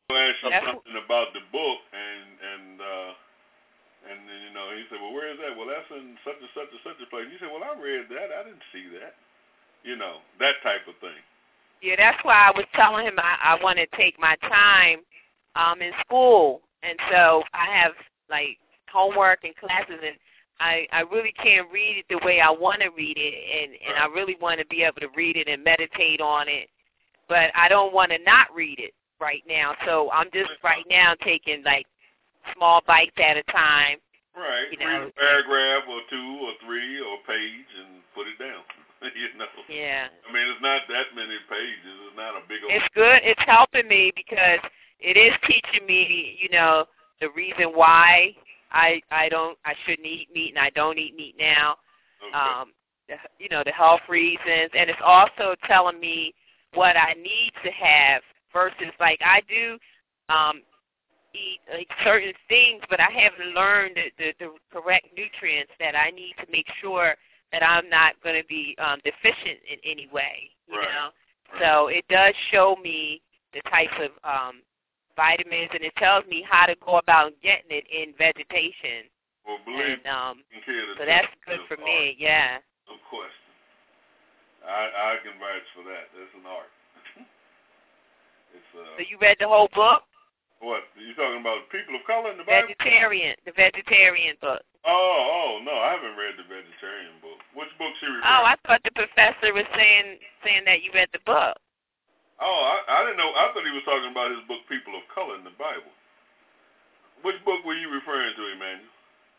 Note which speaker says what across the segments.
Speaker 1: asked you something about the book, and then he said, well, where is that? Well, that's in such and such and such a place. And you said, well, I read that. I didn't see that. That type of thing.
Speaker 2: Yeah, that's why I was telling him I want to take my time in school, and so I have like homework and classes, and I really can't read it the way I want to read it, and I really want to be able to read it and meditate on it, but I don't want to not read it right now. So I'm just right now taking like small bites at a time.
Speaker 1: Right. Read a paragraph or two or three or a page and put it down.
Speaker 2: Yeah.
Speaker 1: I mean, it's not that many pages. It's not a big old...
Speaker 2: It's good. It's helping me because it is teaching me, the reason why I shouldn't eat meat and I don't eat meat now.
Speaker 1: Okay.
Speaker 2: The health reasons, and it's also telling me what I need to have versus like I do eat like certain things, but I haven't learned the correct nutrients that I need to make sure that I'm not going to be deficient in any way, you know. So it does show me the types of vitamins, and it tells me how to go about getting it in vegetation.
Speaker 1: Well, believe
Speaker 2: so that's good for me, yeah.
Speaker 1: No question. I can vouch for that. That's an art.
Speaker 2: So you read the whole book?
Speaker 1: What? You talking about People of Color in the Bible?
Speaker 2: The vegetarian book.
Speaker 1: Oh, no, I haven't read the vegetarian book. Which book she referring to?
Speaker 2: Oh, I thought the professor was saying that you read the book.
Speaker 1: Oh, I didn't know. I thought he was talking about his book, People of Color in the Bible. Which book were you referring to, Emmanuel?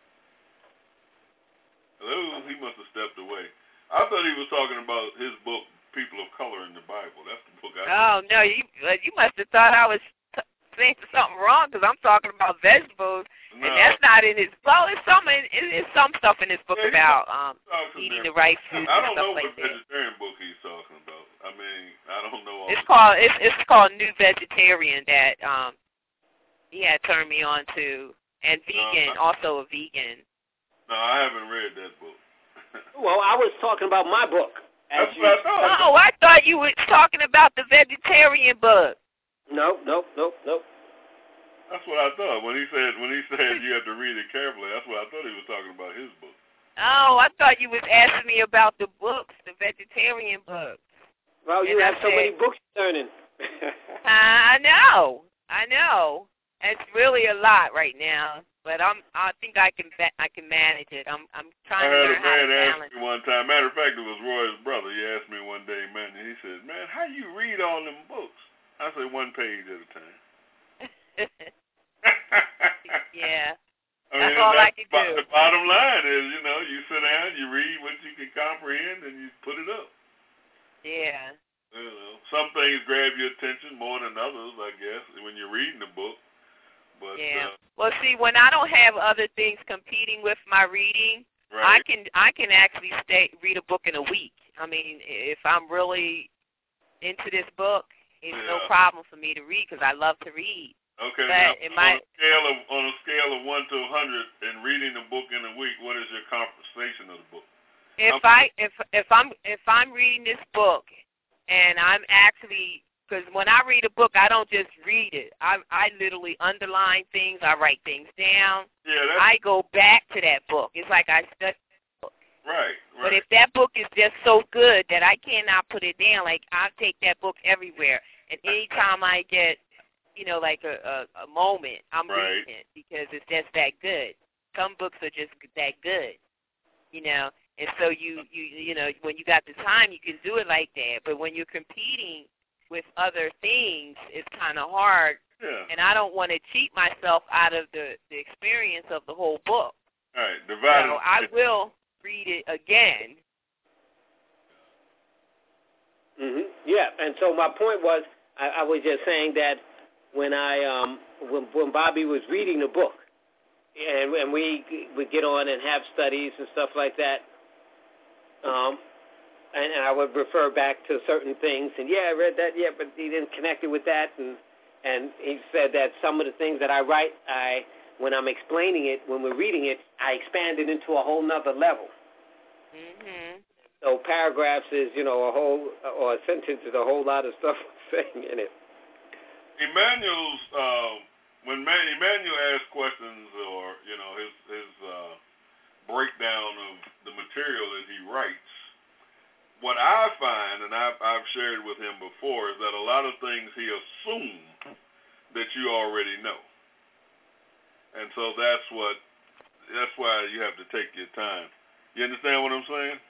Speaker 1: Hello? He must have stepped away. I thought he was talking about his book, People of Color in the Bible. That's the book I read.
Speaker 2: Oh, no, you must have thought I was saying something wrong because I'm talking about vegetables, and that's not in his. Well, it's some stuff in his book about eating the right foods.
Speaker 1: I don't know
Speaker 2: what
Speaker 1: vegetarian book he's talking about. I mean, I don't know.
Speaker 2: It's called New Vegetarian that he had turned me on to, and vegan, also a vegan.
Speaker 1: No, I haven't read that book.
Speaker 3: Well, I was talking about my book.
Speaker 1: That's what I thought.
Speaker 2: Oh, I thought you were talking about the vegetarian book.
Speaker 3: Nope.
Speaker 1: That's what I thought. When he said you have to read it carefully, that's what I thought he was talking about, his book.
Speaker 2: Oh, I thought you was asking me about the books, the vegetarian books.
Speaker 3: Well, you have so many books learning.
Speaker 2: I know. It's really a lot right now, but I think I can manage it. I'm trying to learn how to balance.
Speaker 1: I had a man ask me one time. Matter of fact, it was Roy's brother. He asked me one day, man, and he said, "Man, how you read all them books?" I said, one page at a time.
Speaker 2: Yeah.
Speaker 1: I mean,
Speaker 2: that's all I can do.
Speaker 1: The bottom line is, you sit down, you read what you can comprehend, and you put it up.
Speaker 2: Yeah.
Speaker 1: Some things grab your attention more than others, I guess, when you're reading the book. But,
Speaker 2: yeah. Well, see, when I don't have other things competing with my reading, I can actually read a book in a week. I mean, if I'm really into this book, it's no problem for me to read because I love to read.
Speaker 1: Okay.
Speaker 2: But
Speaker 1: now, on a scale of 1 to 100, in reading a book in a week, what is your compensation of the book?
Speaker 2: If I'm reading this book and I'm actually, because when I read a book, I don't just read it. I literally underline things. I write things down.
Speaker 1: Yeah.
Speaker 2: I go back to that book. It's like I study the book.
Speaker 1: Right.
Speaker 2: But if that book is just so good that I cannot put it down, like I take that book everywhere, and anytime I get, like a moment, I'm reading it because it's just that good. Some books are just that good, and so you when you got the time, you can do it like that. But when you're competing with other things, it's kind of hard, and I don't want to cheat myself out of the experience of the whole book.
Speaker 1: All right,
Speaker 2: so I will read it again.
Speaker 3: Yeah, and so my point was, I was just saying that when when Bobby was reading the book, and we would get on and have studies and stuff like that, and I would refer back to certain things, and I read that, but he didn't connect it with that, and he said that some of the things that I write, when I'm explaining it, when we're reading it, I expand it into a whole nother level.
Speaker 2: Mm-hmm.
Speaker 3: So paragraphs is, a whole, or a sentence is a whole lot of stuff saying in it.
Speaker 1: Emmanuel's when Emmanuel asks questions, or his breakdown of the material that he writes, what I find, and I've shared with him before, is that a lot of things he assumes that you already know, and so that's why you have to take your time. You understand what I'm saying?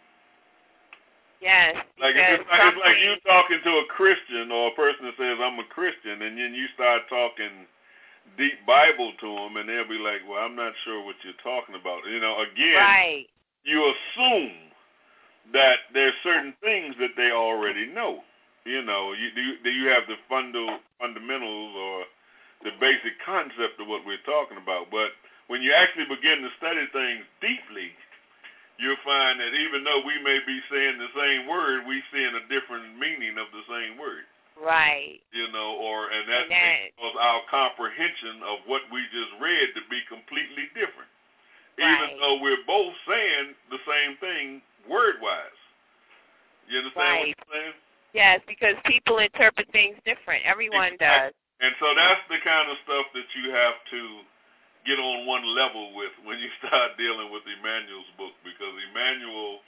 Speaker 2: Yes.
Speaker 1: Like it's like you talking to a Christian or a person that says I'm a Christian, and then you start talking deep Bible to them, and they'll be like, "Well, I'm not sure what you're talking about." Again,
Speaker 2: right.
Speaker 1: You assume that there's certain things that they already know. Do you have the fundamentals or the basic concept of what we're talking about? But when you actually begin to study things deeply, you'll find that even though we may be saying the same word, we seeing a different meaning of the same word.
Speaker 2: Right.
Speaker 1: And that makes our comprehension of what we just read to be completely different. Right. Even though we're both saying the same thing word-wise. You understand what I'm saying?
Speaker 2: Yes, because people interpret things different. Everyone does.
Speaker 1: And so that's the kind of stuff that you have to get on one level with when you start dealing with Emmanuel's book, because Emmanuel,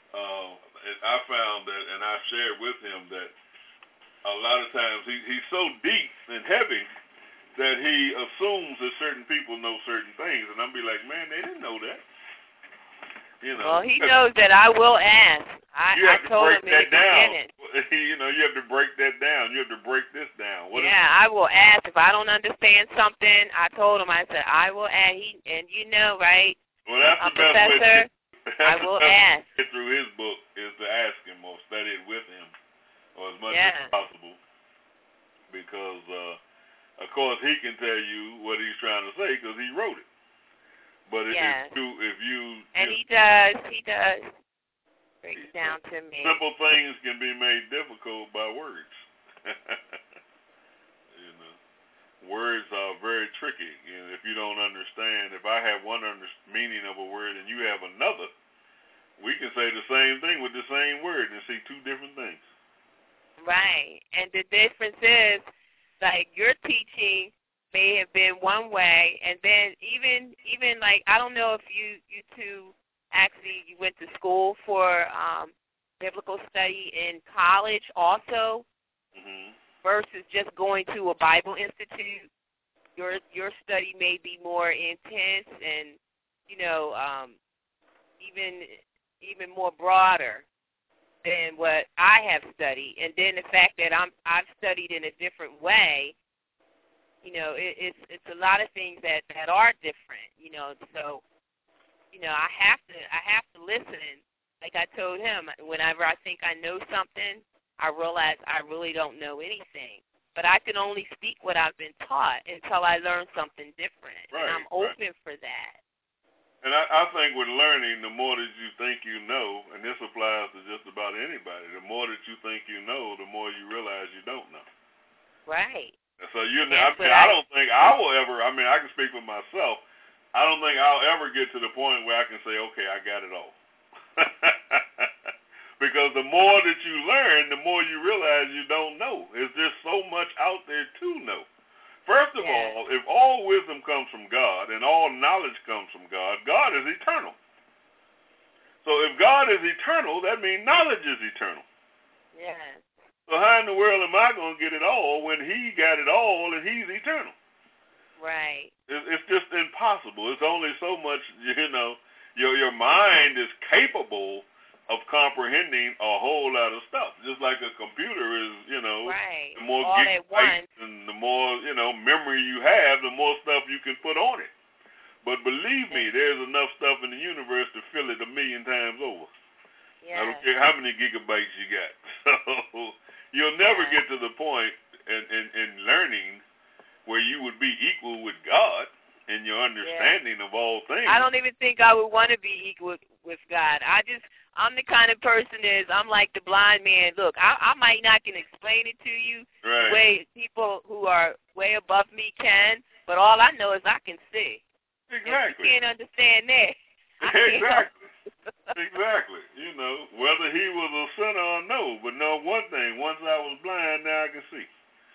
Speaker 1: I found that, and I've shared with him that a lot of times he's so deep and heavy that he assumes that certain people know certain things, and I'll be like, man, they didn't know that.
Speaker 2: Well, he knows that I will ask. I told him in the beginning.
Speaker 1: You have to break that down. You have to break this down.
Speaker 2: I will ask. If I don't understand something, I told him, I said, I will ask. Right?
Speaker 1: Well, that's the best
Speaker 2: professor,
Speaker 1: way
Speaker 2: I will ask.
Speaker 1: To get through his book is to ask him or study it with him, or as much as possible. Because, of course, he can tell you what he's trying to say because he wrote it. But if you
Speaker 2: and he does break it down to me.
Speaker 1: Simple things can be made difficult by words. Words are very tricky. If you don't understand, if I have one meaning of a word and you have another, we can say the same thing with the same word and see two different things.
Speaker 2: Right. And the difference is, like, your teaching may have been one way, and then even like, I don't know if you two actually you went to school for biblical study in college also, versus just going to a Bible institute. Your study may be more intense and even more broader than what I have studied. And then the fact that I've studied in a different way, it's a lot of things that are different, so I have to listen. Like I told him, whenever I think I know something, I realize I really don't know anything. But I can only speak what I've been taught until I learn something different.
Speaker 1: Right,
Speaker 2: and I'm open for that.
Speaker 1: And I think with learning, the more that you think you know, and this applies to just about anybody, the more that you think you know, the more you realize you don't know.
Speaker 2: Right.
Speaker 1: So I don't think I will ever, I can speak for myself, I don't think I'll ever get to the point where I can say, okay, I got it all. Because the more that you learn, the more you realize you don't know. There's just so much out there to know. First of all, if all wisdom comes from God and all knowledge comes from God, God is eternal. So if God is eternal, that means knowledge is eternal.
Speaker 2: Yes.
Speaker 1: So how in the world am I going to get it all when he got it all and he's eternal?
Speaker 2: Right.
Speaker 1: It's just impossible. It's only so much, your mind is capable of comprehending a whole lot of stuff. Just like a computer is,
Speaker 2: right.
Speaker 1: The more
Speaker 2: all
Speaker 1: gigabytes and the more, memory you have, the more stuff you can put on it. But believe me, there's enough stuff in the universe to fill it 1,000,000 times over.
Speaker 2: Yeah.
Speaker 1: I don't care how many gigabytes you got. So you'll never get to the point in learning where you would be equal with God in your understanding of all things.
Speaker 2: I don't even think I would want to be equal with God. I'm the kind of person I'm like the blind man. Look, I might not can explain it to you the way people who are way above me can, but all I know is I can see.
Speaker 1: Exactly.
Speaker 2: If you can't understand that.
Speaker 1: Exactly. Exactly. Whether he was a sinner or no, but know one thing, once I was blind, now I can see.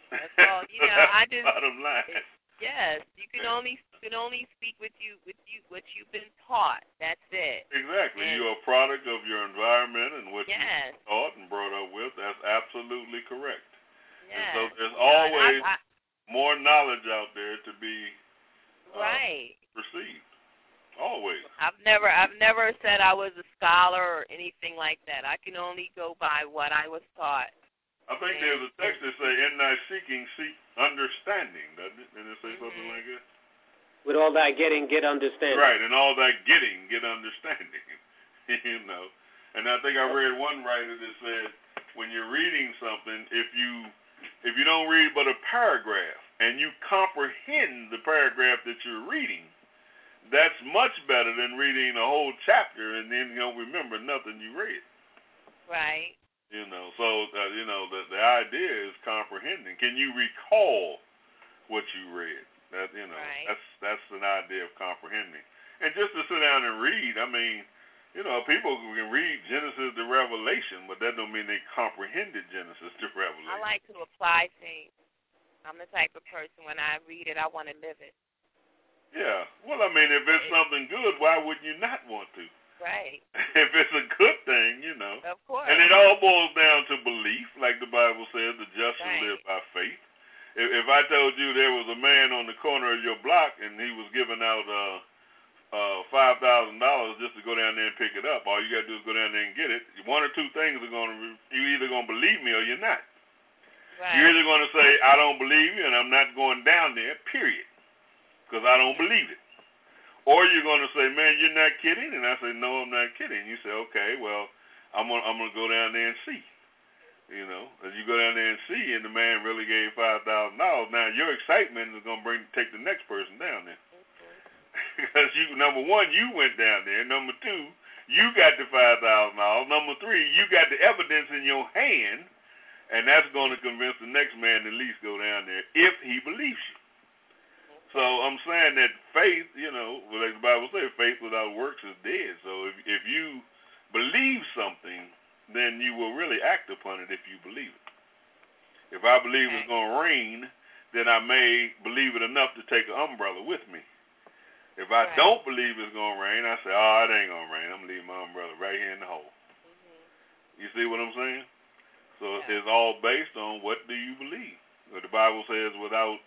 Speaker 2: That's all. You know, I just.
Speaker 1: Bottom line.
Speaker 2: Yes, you can only speak what you've been taught. That's it.
Speaker 1: Exactly.
Speaker 2: And
Speaker 1: you're a product of your environment and what
Speaker 2: yes.
Speaker 1: you're taught and brought up with. That's absolutely correct.
Speaker 2: Yes.
Speaker 1: And so there's always more knowledge out there to be
Speaker 2: right.
Speaker 1: received. Always.
Speaker 2: I've never said I was a scholar or anything like that. I can only go by what I was taught.
Speaker 1: I think there's a text that say, "In thy seeking, seek understanding." Doesn't it? Didn't it say something like that?
Speaker 3: With all thy getting, get understanding.
Speaker 1: Right, and all thy getting, get understanding. You know, and I think I read one writer that said, when you're reading something, if you don't read but a paragraph and you comprehend the paragraph that you're reading, that's much better than reading a whole chapter and then you don't remember nothing you read.
Speaker 2: Right.
Speaker 1: You know, so the idea is comprehending. Can you recall what you read? That
Speaker 2: right.
Speaker 1: that's an idea of comprehending. And just to sit down and read, I mean, people can read Genesis to Revelation, but that don't mean they comprehended Genesis to Revelation.
Speaker 2: I like to apply things. I'm the type of person when I read it, I want to live it.
Speaker 1: Yeah. Well, I mean, if it's something good, why would you not want to?
Speaker 2: Right.
Speaker 1: If it's a good thing,
Speaker 2: Of course.
Speaker 1: And it all boils down to belief, like the Bible says, the just shall live by faith. If I told you there was a man on the corner of your block and he was giving out $5,000 just to go down there and pick it up, all you got to do is go down there and get it. One or two things you're either going to believe me or you're not.
Speaker 2: Right.
Speaker 1: You're either going to say, I don't believe you and I'm not going down there, period, because I don't believe it. Or you're going to say, man, you're not kidding? And I say, no, I'm not kidding. You say, okay, well, I'm gonna go down there and see. As you go down there and see, and the man really gave $5,000. Now, your excitement is going to take the next person down there. Because number one, you went down there. Number two, you got the $5,000. Number three, you got the evidence in your hand, and that's going to convince the next man to at least go down there if he believes you. So I'm saying that faith, like the Bible says, faith without works is dead. So if you believe something, then you will really act upon it if you believe it. If I believe it's going to rain, then I may believe it enough to take an umbrella with me. If I don't believe it's going to rain, I say, it ain't going to rain. I'm going to leave my umbrella right here in the hole. You see what I'm saying? So it's all based on what do you believe. The Bible says without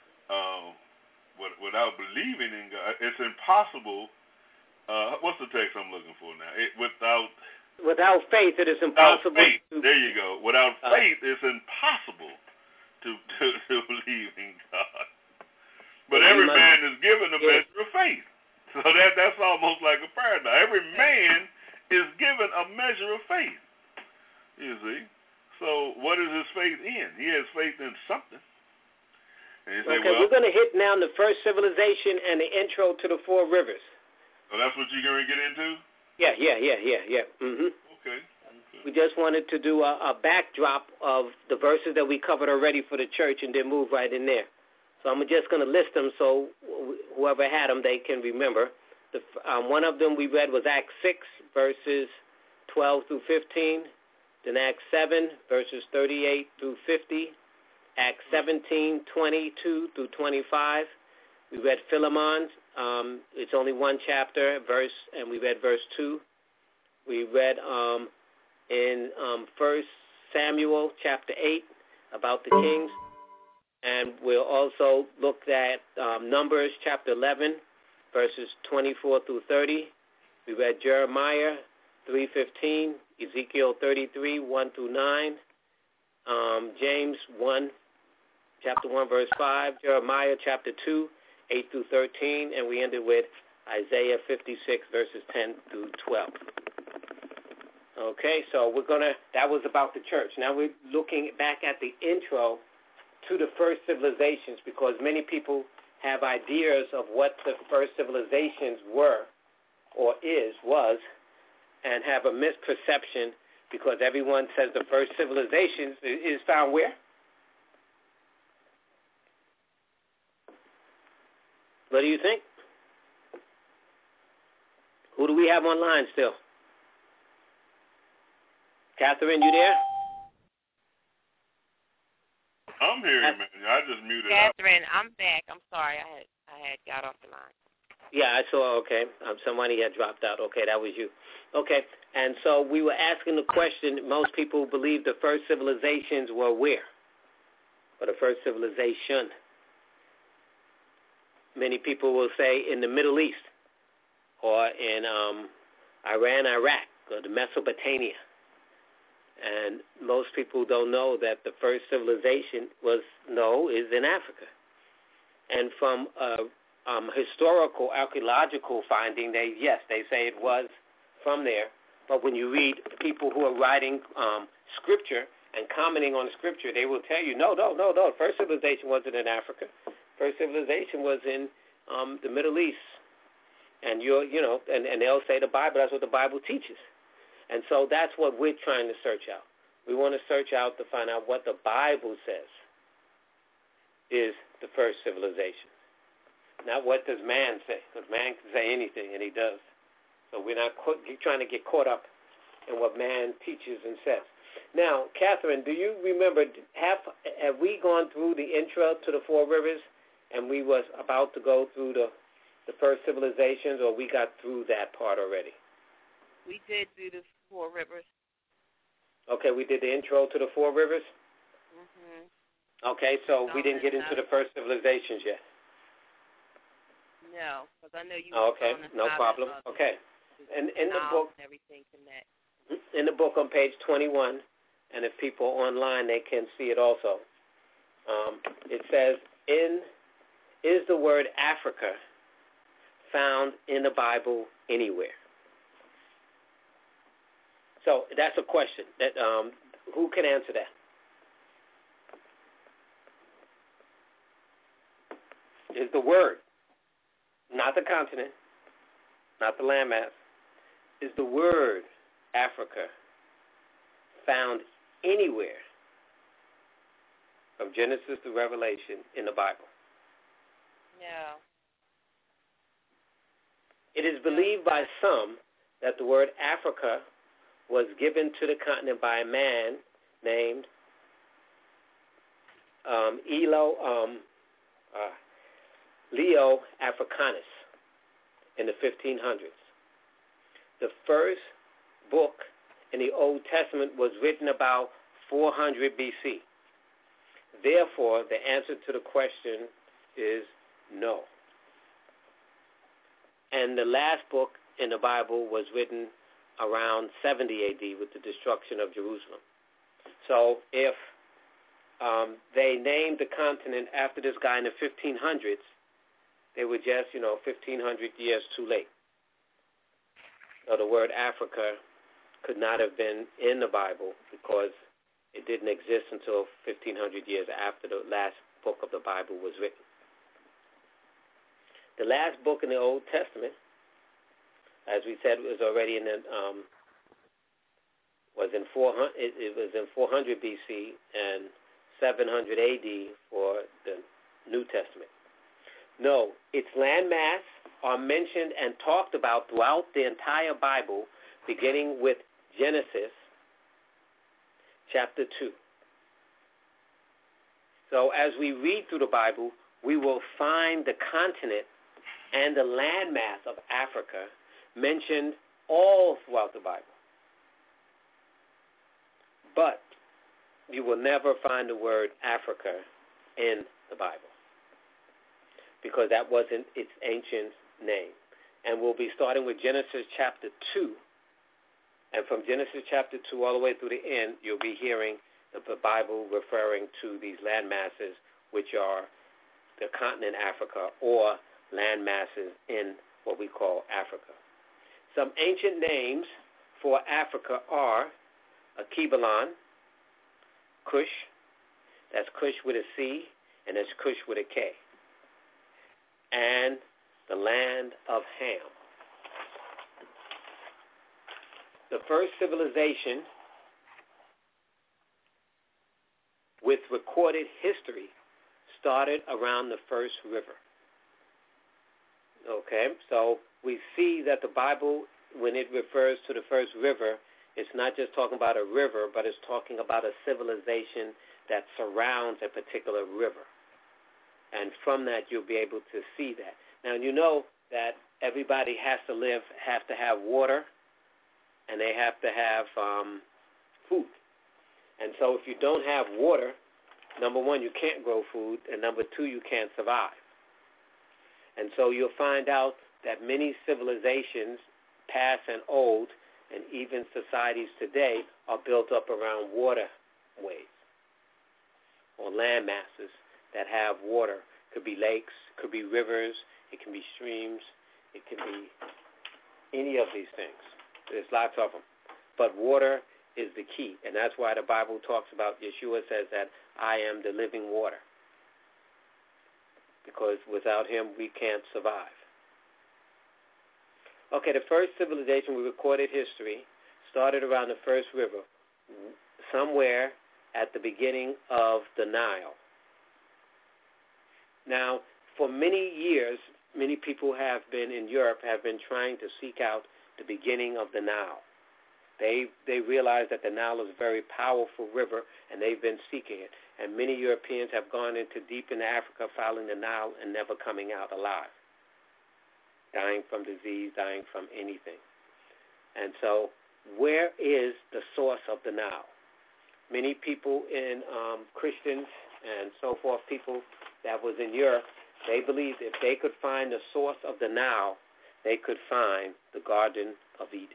Speaker 1: believing in God, it's impossible. What's the text I'm looking for now?
Speaker 3: Without faith, it is impossible.
Speaker 1: Without faith, there you go. Without faith, it's impossible to believe in God. But every man is given a measure of faith. So that's almost like a paradox. Every man is given a measure of faith. You see? So what is his faith in? He has faith in something. And you say,
Speaker 3: we're going to hit now the first civilization and the intro to the four rivers.
Speaker 1: So that's what you're going to get into?
Speaker 3: Yeah. Mm-hmm.
Speaker 1: Okay.
Speaker 3: We just wanted to do a backdrop of the verses that we covered already for the church and then move right in there. So I'm just going to list them so whoever had them, they can remember. One of them we read was Acts 6, verses 12 through 15. Then Acts 7, verses 38 through 50. Acts 17, 22 through 25. We read Philemon. It's only one chapter, and we read verse 2. We read in 1 Samuel chapter 8 about the kings. And we'll also look at Numbers chapter 11, verses 24 through 30. We read Jeremiah 3:15, Ezekiel 33, 1 through 9, James 1, chapter 1, verse 5, Jeremiah chapter 2, 8 through 13, and we ended with Isaiah 56, verses 10 through 12. Okay, so that was about the church. Now we're looking back at the intro to the first civilizations, because many people have ideas of what the first civilizations were or was, and have a misperception because everyone says the first civilizations is found where? What do you think? Who do we have online still? Catherine, you there?
Speaker 1: I'm hearing, man. I just muted
Speaker 2: Catherine, I'm back. I'm sorry. I had got off the line.
Speaker 3: Yeah, I saw. Okay, somebody had dropped out. Okay, that was you. Okay, and so we were asking the question. Most people believe the first civilizations were where? Or the first civilization. Many people will say in the Middle East, or in Iran, Iraq, or the Mesopotamia. And most people don't know that the first civilization is in Africa. And from historical archaeological finding, they say it was from there. But when you read people who are writing scripture and commenting on scripture, they will tell you, no. First civilization wasn't in Africa. First civilization was in the Middle East. And and they'll say the Bible. That's what the Bible teaches. And so that's what we're trying to search out. We want to search out to find out what the Bible says is the first civilization. Not what does man say, because man can say anything, and he does. So we're not trying to get caught up in what man teaches and says. Now, Catherine, do you remember, have we gone through the intro to the Four Rivers, and we was about to go through the first civilizations, or we got through that part already?
Speaker 2: We did do the Four Rivers.
Speaker 3: Okay, we did the intro to the Four Rivers?
Speaker 2: Mm-hmm.
Speaker 3: Okay, so we didn't get into the first civilizations yet?
Speaker 2: No, because I know you
Speaker 3: okay, no problem. Okay. And in the book,
Speaker 2: and everything connect.
Speaker 3: In the book on page 21, and if people online, they can see it also. It says, is the word Africa found in the Bible anywhere? So that's a question. That who can answer that? Is the word, not the continent, not the landmass, is the word Africa found anywhere from Genesis to Revelation in the Bible?
Speaker 2: No.
Speaker 3: It is believed by some that the word Africa was given to the continent by a man named Leo Africanus in the 1500s. The first book in the Old Testament was written about 400 BC. Therefore, the answer to the question is no. And the last book in the Bible was written around 70 AD with the destruction of Jerusalem. So if they named the continent after this guy in the 1500s, they were just, 1,500 years too late. So the word Africa could not have been in the Bible because it didn't exist until 1,500 years after the last book of the Bible was written. The last book in the Old Testament, as we said, was already in was in 400. It was in 400 BC and 700 AD for the New Testament. No, its landmass are mentioned and talked about throughout the entire Bible, beginning with Genesis chapter 2. So as we read through the Bible, we will find the continent and the landmass of Africa mentioned all throughout the Bible. But you will never find the word Africa in the Bible because that wasn't its ancient name. And we'll be starting with Genesis chapter 2. And from Genesis chapter 2 all the way through the end, you'll be hearing the Bible referring to these land masses, which are the continent Africa or land masses in what we call Africa. Some ancient names for Africa are Akibalon, Cush, that's Cush with a C, and that's Cush with a K, and the land of Ham. The first civilization with recorded history started around the first river. Okay, so we see that the Bible, when it refers to the first river, it's not just talking about a river, but it's talking about a civilization that surrounds a particular river. And from that, you'll be able to see that. Now, you know that everybody has to have water, and they have to have food. And so if you don't have water, number one, you can't grow food, and number two, you can't survive. And so you'll find out that many civilizations, past and old, and even societies today, are built up around waterways or land masses that have water. Could be lakes, could be rivers, it can be streams, it can be any of these things. There's lots of them. But water is the key, and that's why the Bible talks about, Yeshua says that I am the living water, because without him we can't survive. Okay, the first civilization we recorded history started around the first river, somewhere at the beginning of the Nile. Now, for many years, many people have been in Europe have been trying to seek out the beginning of the Nile. They realize that the Nile is a very powerful river, and they've been seeking it. And many Europeans have gone into deep into Africa following the Nile and never coming out alive, dying from disease, dying from anything. And so where is the source of the Nile? Many people in Christians and so forth, people that was in Europe, they believed if they could find the source of the Nile, they could find the Garden of Eden.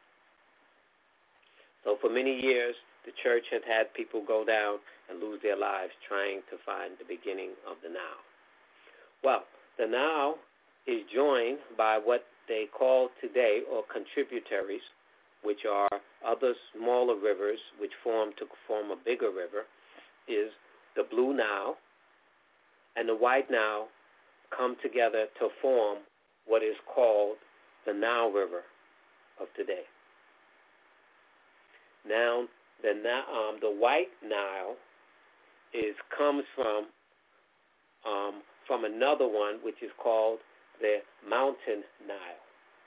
Speaker 3: So for many years, the church has had people go down and lose their lives trying to find the beginning of the Nile. Well, the Nile is joined by what they call today, or contributaries, which are other smaller rivers which form a bigger river, is the Blue Nile and the White Nile come together to form what is called the Nile River of today. Now, the White Nile comes from another one which is called the Mountain Nile.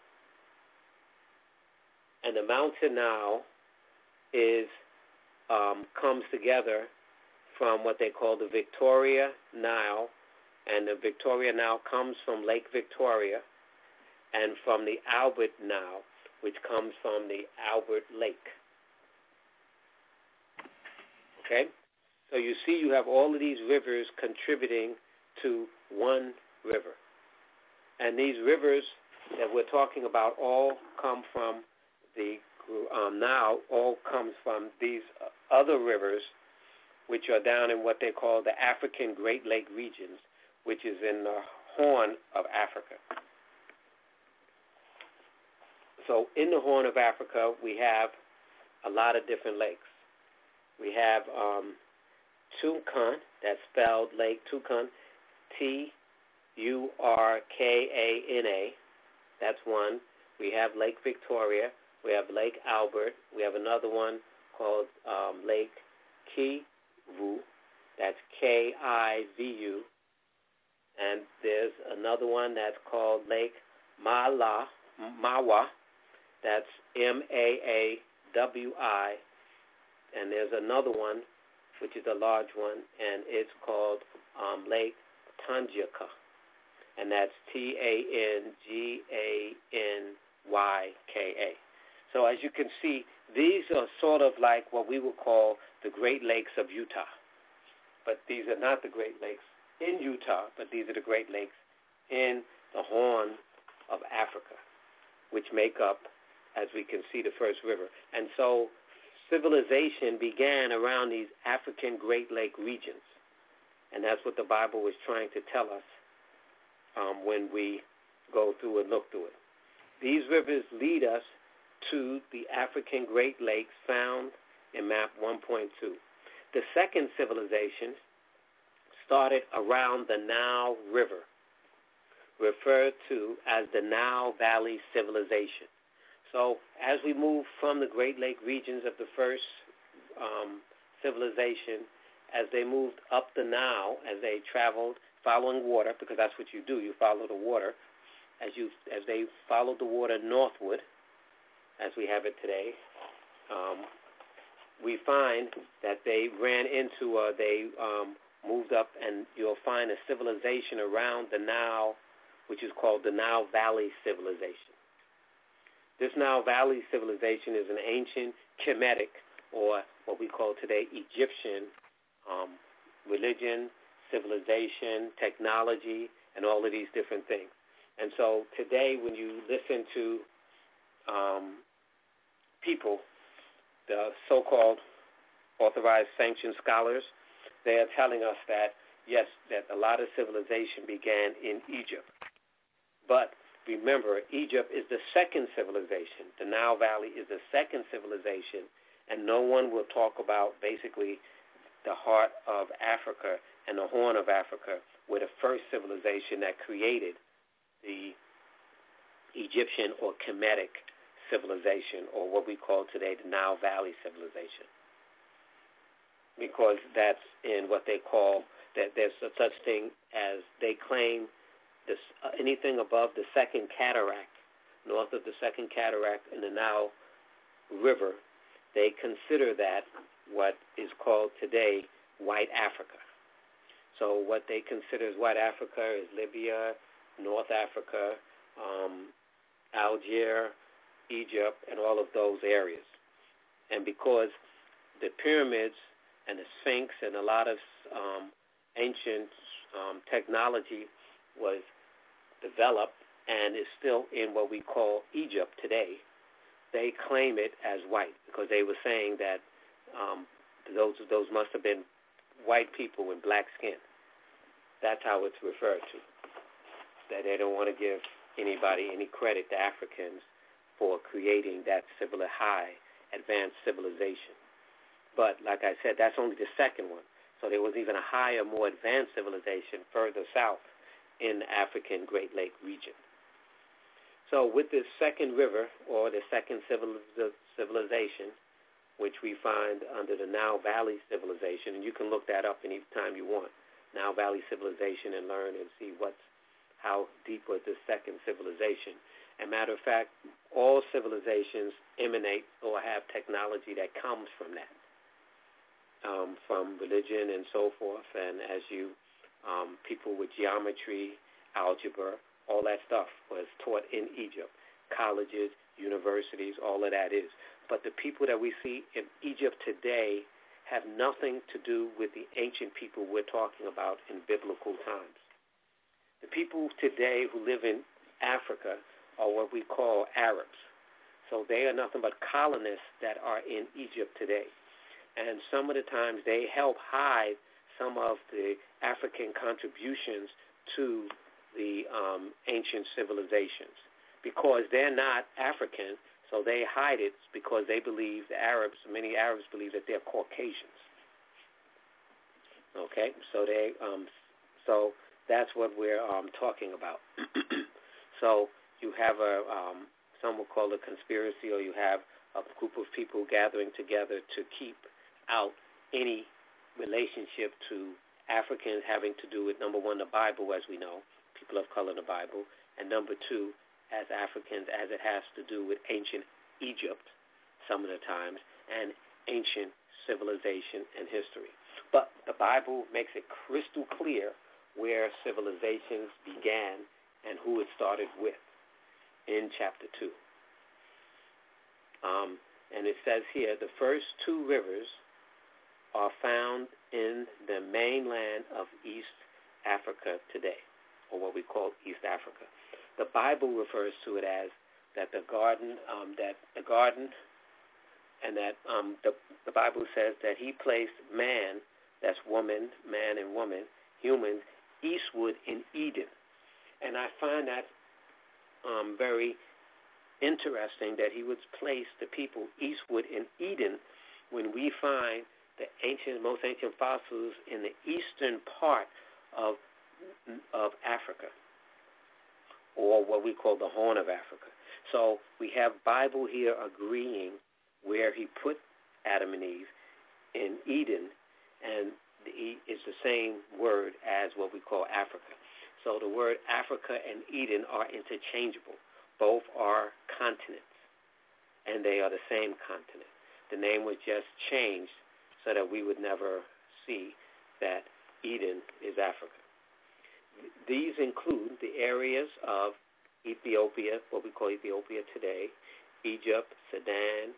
Speaker 3: And the Mountain Nile comes together from what they call the Victoria Nile, and the Victoria Nile comes from Lake Victoria, and from the Albert Nile, which comes from the Albert Lake. Okay? So you see you have all of these rivers contributing to one river. And these rivers that we're talking about all come from the Nile, all comes from these other rivers, which are down in what they call the African Great Lake regions, which is in the Horn of Africa. So in the Horn of Africa, we have a lot of different lakes. We have Turkana, that's spelled Lake Turkana, Turkana, that's one. We have Lake Victoria. We have Lake Albert. We have another one called Lake Kivu, that's Kivu. And there's another one that's called Lake Mawa, that's Maawi. And there's another one, which is a large one, and it's called Lake Tanganyika, and that's Tanganyika. So as you can see, these are sort of like what we would call the Great Lakes of Utah. But these are not the Great Lakes in Utah, but these are the Great Lakes in the Horn of Africa, which make up, as we can see, the first river. And so civilization began around these African Great Lake regions. And that's what the Bible was trying to tell us when we go through and look through it. These rivers lead us to the African Great Lakes found in map 1.2. The second civilization started around the Nile River, referred to as the Nile Valley Civilization. So as we move from the Great Lake regions of the first civilization, as they moved up the Nile, as they traveled following water, because that's what you do, you follow the water, as they followed the water northward, as we have it today, we find that they ran into, they moved up, and you'll find a civilization around the Nile, which is called the Nile Valley Civilization. This Nile Valley Civilization is an ancient Kemetic, or what we call today Egyptian, religion, civilization, technology, and all of these different things. And so today when you listen to people, the so-called authorized sanctioned scholars, they are telling us that, yes, that a lot of civilization began in Egypt. But remember, Egypt is the second civilization. The Nile Valley is the second civilization, and no one will talk about basically the heart of Africa and the Horn of Africa, where the first civilization that created the Egyptian or Kemetic civilization, or what we call today the Nile Valley civilization, because that's in what they call, that there's such thing as, they claim this, anything above the second cataract, north of the second cataract in the Nile River, they consider that what is called today white Africa. So what they consider as white Africa is Libya, North Africa, Algiers, Egypt, and all of those areas. And because the pyramids and the Sphinx and a lot of ancient technology was developed and is still in what we call Egypt today, they claim it as white, because they were saying that those must have been white people with black skin. That's how it's referred to. That they don't want to give anybody any credit, the Africans, for creating that high advanced civilization. But like I said, that's only the second one. So there was even a higher, more advanced civilization further south in the African Great Lake region. So with this second river, or the second civilization, which we find under the Nile Valley civilization, and you can look that up any time you want, Nile Valley civilization, and learn and see how deep was this second civilization. As a matter of fact, all civilizations emanate or have technology that comes from that, from religion and so forth. And as you, people with geometry, algebra, all that stuff was taught in Egypt. Colleges, universities, all of that is. But the people that we see in Egypt today have nothing to do with the ancient people we're talking about in biblical times. The people today who live in Africa are what we call Arabs. So they are nothing but colonists that are in Egypt today. And some of the times they help hide some of the African contributions to the ancient civilizations, because they're not African, so they hide it because they believe, many Arabs believe that they're Caucasians. Okay, so so that's what we're talking about. So you have some will call it a conspiracy, or you have a group of people gathering together to keep out any relationship to Africans having to do with, number one, the Bible, as we know, people of color in the Bible, and number two, as Africans, as it has to do with ancient Egypt some of the times, and ancient civilization and history. But the Bible makes it crystal clear where civilizations began and who it started with in chapter 2. And it says here, the first two rivers are found in the mainland of East Africa today, or what we call East Africa. The Bible refers to it as that the garden, and that the Bible says that he placed man, that's woman, man and woman, humans, eastward in Eden. And I find that very interesting that he would place the people eastward in Eden when we find the most ancient fossils in the eastern part of Africa, or what we call the Horn of Africa. So we have Bible here agreeing where he put Adam and Eve in Eden, and it's the same word as what we call Africa. So the word Africa and Eden are interchangeable. Both are continents, and they are the same continent. The name was just changed so that we would never see that Eden is Africa. These include the areas of Ethiopia, what we call Ethiopia today, Egypt, Sudan,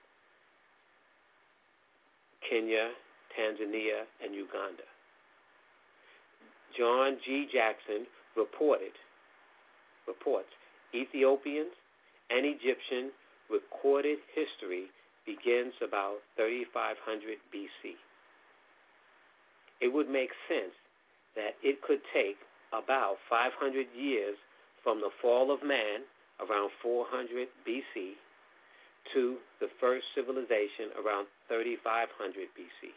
Speaker 3: Kenya, Tanzania, and Uganda. John G. Jackson reports Ethiopians and Egyptian recorded history begins about 3500 BC. It would make sense that it could take about 500 years from the fall of man, around 400 BC, to the first civilization around 3500 BC.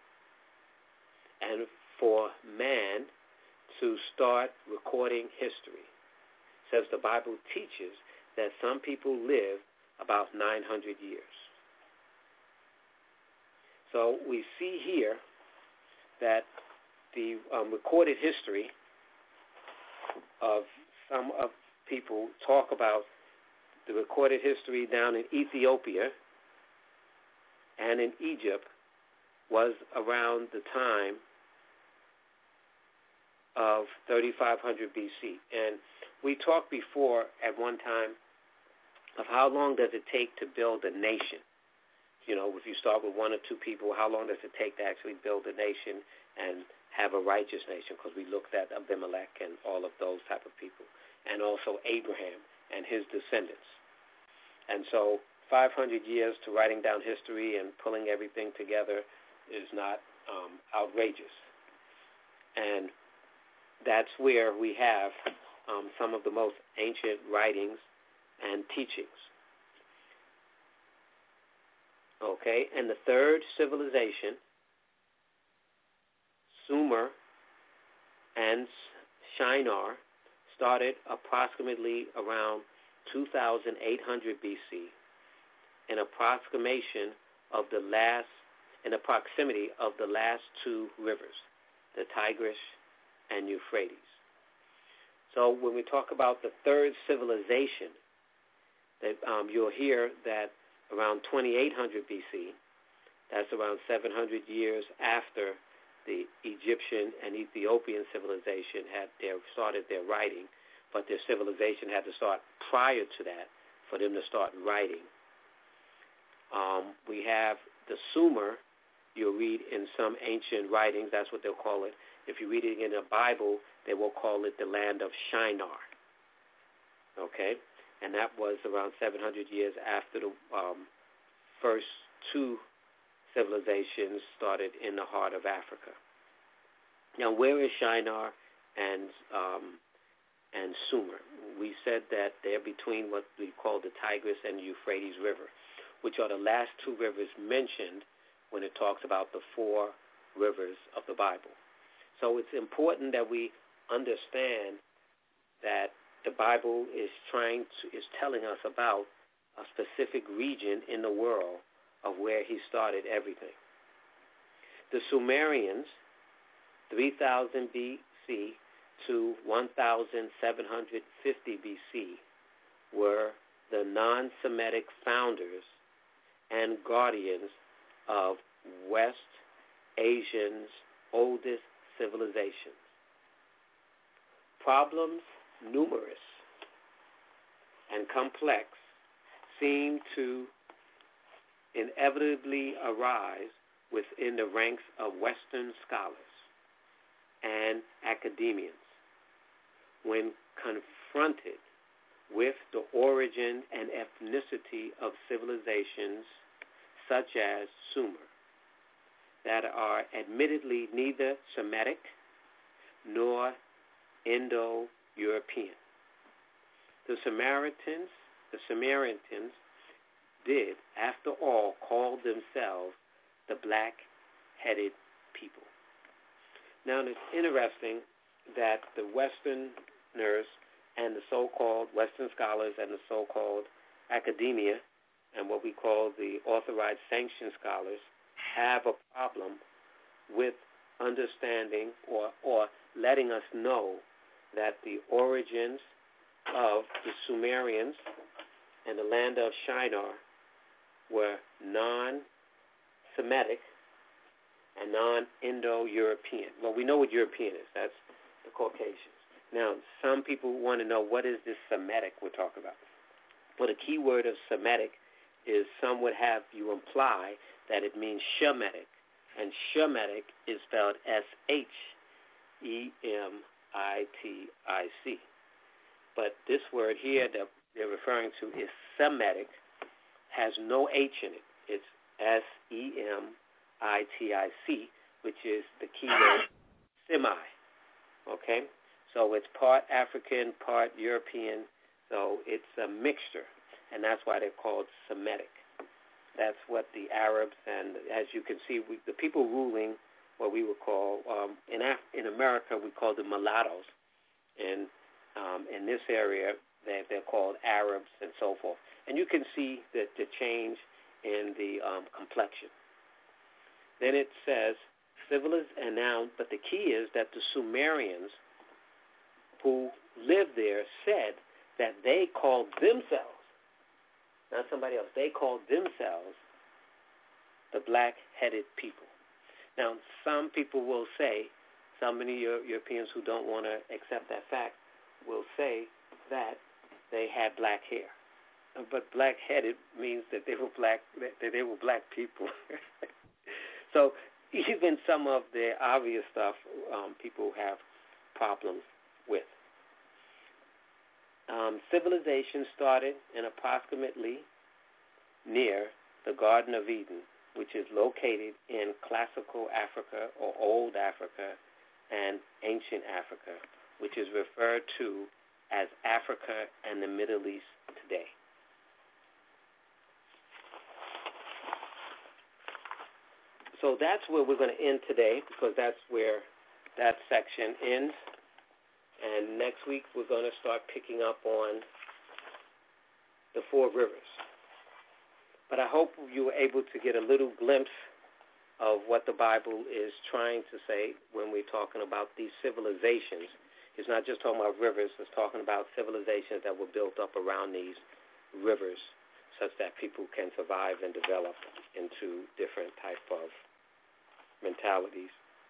Speaker 3: And for man to start recording history, says the Bible teaches that some people live about 900 years. So we see here that the recorded history of some of people talk about the recorded history down in Ethiopia and in Egypt was around the time of 3500 BC. And we talked before at one time of how long does it take to build a nation. You know, if you start with one or two people, how long does it take to actually build a nation and have a righteous nation? Because we looked at Abimelech and all of those type of people, and also Abraham and his descendants. And so 500 years to writing down history and pulling everything together is not outrageous. And that's where we have some of the most ancient writings and teachings. Okay, and the third civilization, Sumer and Shinar, started approximately around 2800 BC in proximity of the last two rivers, the Tigris and Euphrates. So when we talk about the third civilization, that you'll hear that around 2800 BC, that's around 700 years after the Egyptian and Ethiopian civilization started their writing, but their civilization had to start prior to that for them to start writing. We have the Sumer. You'll read in some ancient writings, that's what they'll call it. If you read it in the Bible, they will call it the land of Shinar. Okay? And that was around 700 years after the first two civilizations started in the heart of Africa. Now, where is Shinar and Sumer? We said that they're between what we call the Tigris and Euphrates River, which are the last two rivers mentioned when it talks about the four rivers of the Bible. So it's important that we understand that the Bible is telling us about a specific region in the world of where he started everything. The Sumerians, 3000 BC to 1750 BC, were the non-Semitic founders and guardians of West Asia's oldest civilizations. Problems numerous and complex seem to inevitably arise within the ranks of Western scholars and academians when confronted with the origin and ethnicity of civilizations such as Sumer that are admittedly neither Semitic nor Indo-European. The Samaritans did, after all, call themselves the black-headed people. Now, it's interesting that the Westerners and the so-called Western scholars and the so-called academia and what we call the authorized sanctioned scholars have a problem with understanding or letting us know that the origins of the Sumerians and the land of Shinar were Semitic and non-Indo-European. Well, we know what European is. That's the Caucasians. Now, some people want to know, what is this Semitic we're talking about? Well, the key word of Semitic is, some would have you imply that it means Shemitic. And Shemitic is spelled Shemitic. But this word here that they're referring to is Semitic, has no H in it. It's Semitic, which is the key word semi. Okay? So it's part African, part European. So it's a mixture, and that's why they're called Semitic. That's what the Arabs, and as you can see, the people ruling what we would call, in America, we call them mulattoes. And in this area, they're called Arabs and so forth. And you can see the change in the complexion. Then it says, and now, but the key is that the Sumerians who lived there said that they called themselves, not somebody else, they called themselves the black-headed people. Now, some people will say, some many Europeans who don't want to accept that fact will say that they had black hair. But black-headed means that they were black people. So even some of the obvious stuff people have problems with. Civilization started in approximately near the Garden of Eden, which is located in classical Africa or old Africa and ancient Africa, which is referred to as Africa and the Middle East today. So that's where we're going to end today, because that's where that section ends. And next week we're going to start picking up on the four rivers. But I hope you were able to get a little glimpse of what the Bible is trying to say when we're talking about these civilizations. It's not just talking about rivers, it's talking about civilizations that were built up around these rivers such that people can survive and develop into different type of mentalities,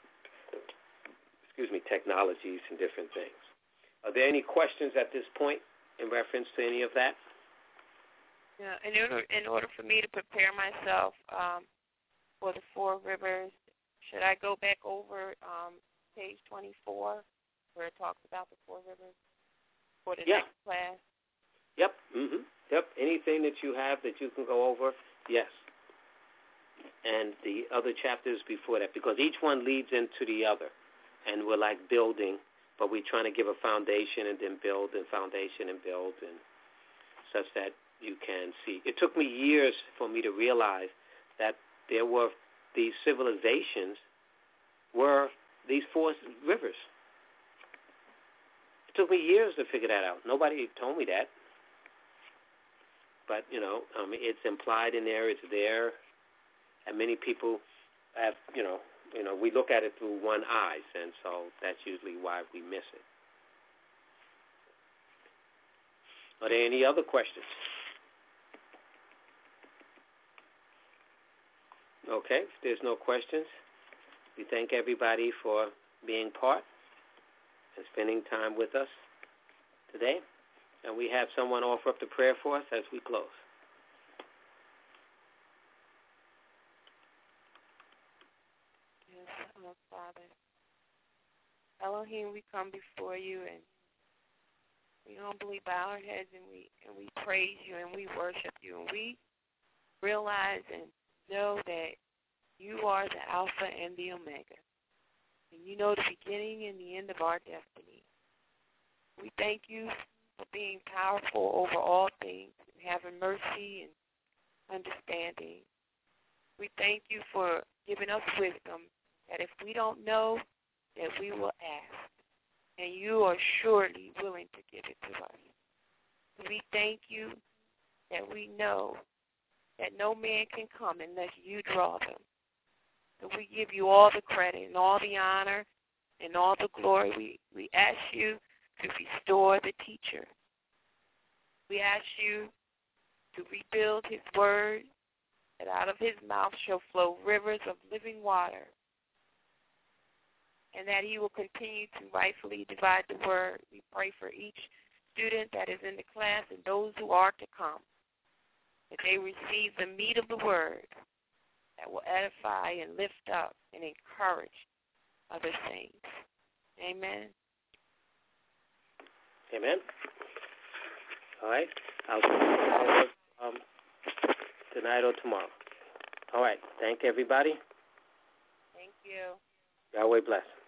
Speaker 3: technologies and different things. Are there any questions at this point in reference to any of that?
Speaker 2: Yeah, in order for me to prepare myself for the four rivers, should I go back over page 24 where it talks about the four rivers for the next class?
Speaker 3: Yep. Yep. Anything that you have that you can go over, yes. And the other chapters before that, because each one leads into the other, and we're like building, but we're trying to give a foundation and then build and foundation and build, and such that you can see. It took me years for me to realize that there were these civilizations were these four rivers. It took me years to figure that out. Nobody told me that. But, it's implied in there, it's there, and many people have, we look at it through one eye, and so that's usually why we miss it. Are there any other questions? Okay, if there's no questions, we thank everybody for being part and spending time with us today. And we have someone offer up the prayer for us as we close.
Speaker 2: Yes, our Father. Elohim, we come before you and we humbly bow our heads and we praise you and we worship you, and we realize and know that you are the Alpha and the Omega, and you know the beginning and the end of our destiny. We thank you for being powerful over all things and having mercy and understanding. We thank you for giving us wisdom, that if we don't know, that we will ask, and you are surely willing to give it to us. We thank you that we know that no man can come unless you draw them. So we give you all the credit and all the honor and all the glory. We ask you to restore the teacher. We ask you to rebuild his word that out of his mouth shall flow rivers of living water, and that he will continue to rightfully divide the word. We pray for each student that is in the class and those who are to come, that they receive the meat of the word that will edify and lift up and encourage other saints. Amen.
Speaker 3: Amen. All right. I'll see you tonight or tomorrow. All right. Thank everybody.
Speaker 2: Thank you.
Speaker 3: Yahweh bless.